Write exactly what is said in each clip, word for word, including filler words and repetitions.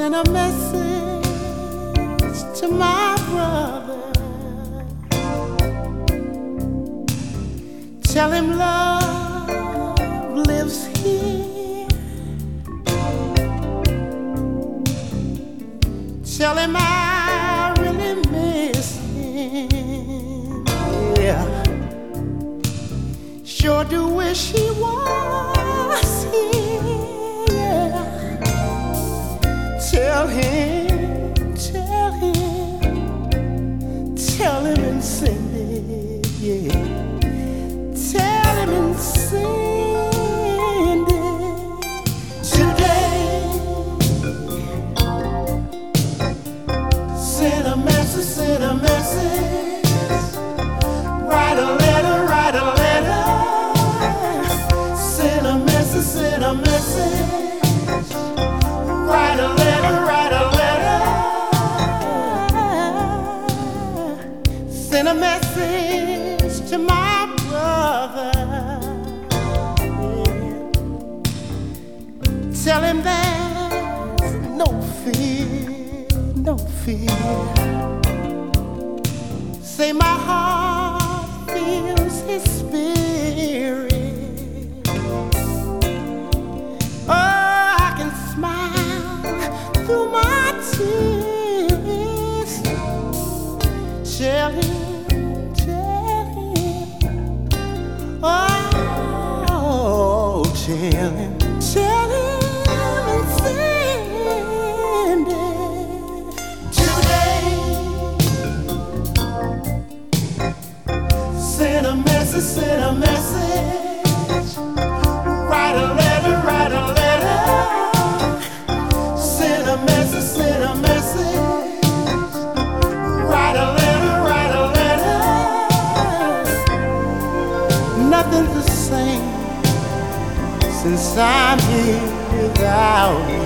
Send a message to my brother. Tell him love lives here. Tell him I really miss him. Yeah, sure do wish he was here. Tell him, tell him, tell him and send it, yeah. Tell him and send it today. Send a message, send a message. Write a letter, write a letter. Send a message, send a message. Write a letter, write a letter. Send a message to my brother. Tell him there's no fear, no fear. Say my heart feels his spirit. Oh, I can smile through my tears. Tell him, tell him, oh, tell him, tell him and send it today. Send a message, send a message. Write a letter, write a letter. Send a message, send a message. Write a letter, write a letter. Nothing's the same since I'm here without you.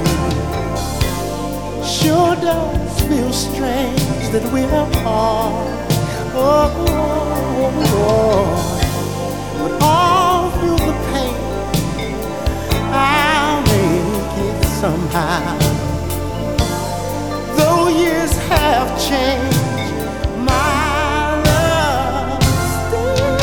Sure does feel strange that we're apart. Oh, oh, oh. But all through the pain, I'll make it somehow. Though years have changed, my love still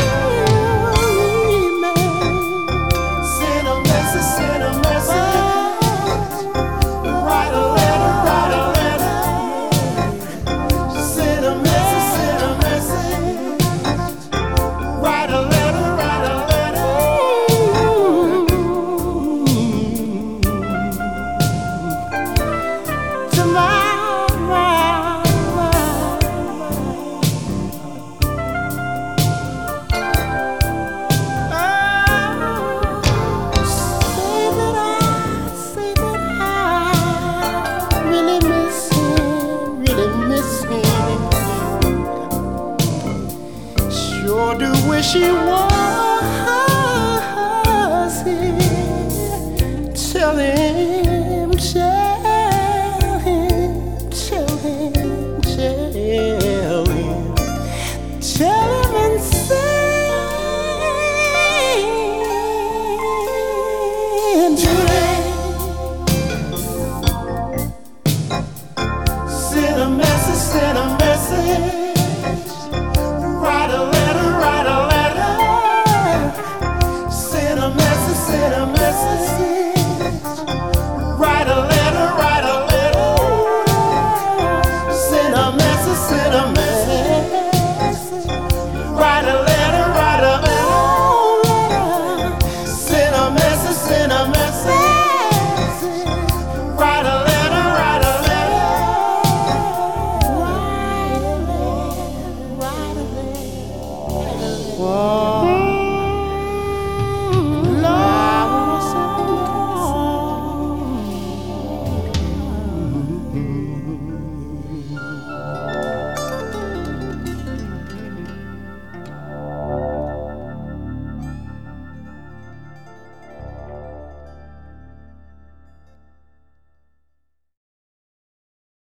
remains. Send a message, send a message. Write a letter, write a letter. Send a message, send a message. Write a letter, write a letter. To my, my, my. Oh, say that I, say that I really miss him, really miss him. Sure do wish he was here. Tell him, tell him, tell him, tell him, tell him and send today. Send a message, send a message. Write a letter, write a letter. Send a message, send a message. Write a letter, write a letter. Send a message, send a message. Write a letter, write a letter. Send a message, send a message. Write a letter, write a letter. Write a letter, write a letter. Whoa.